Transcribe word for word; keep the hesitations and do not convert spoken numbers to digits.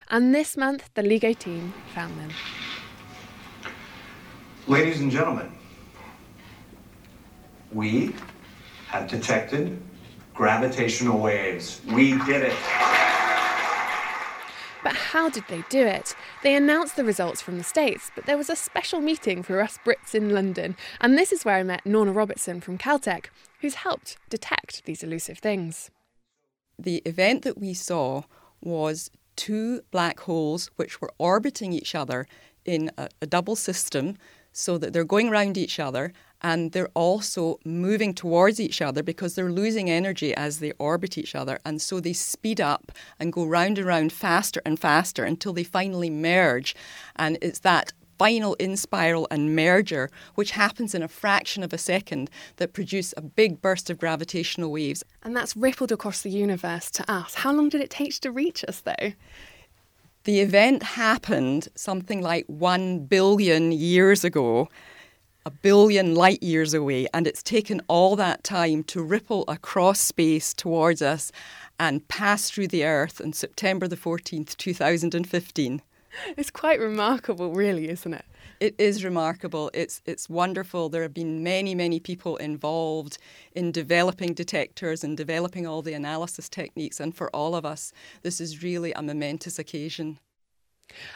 And this month, the LIGO team found them. Ladies and gentlemen, we have detected gravitational waves. We did it. But how did they do it? They announced the results from the States, but there was a special meeting for us Brits in London, and this is where I met Norna Robertson from Caltech, who's helped detect these elusive things. The event that we saw was two black holes which were orbiting each other in a, a double system, so that they're going around each other and they're also moving towards each other because they're losing energy as they orbit each other. And so they speed up and go round and round faster and faster until they finally merge. And it's that final in-spiral and merger, which happens in a fraction of a second, that produce a big burst of gravitational waves. And that's rippled across the universe to us. How long did it take to reach us, though? The event happened something like one billion years ago, a billion light years away, and it's taken all that time to ripple across space towards us and pass through the Earth on September the fourteenth, two thousand fifteen. It's quite remarkable, really, isn't it? It is remarkable. It's it's wonderful. There have been many, many people involved in developing detectors and developing all the analysis techniques. And for all of us, this is really a momentous occasion.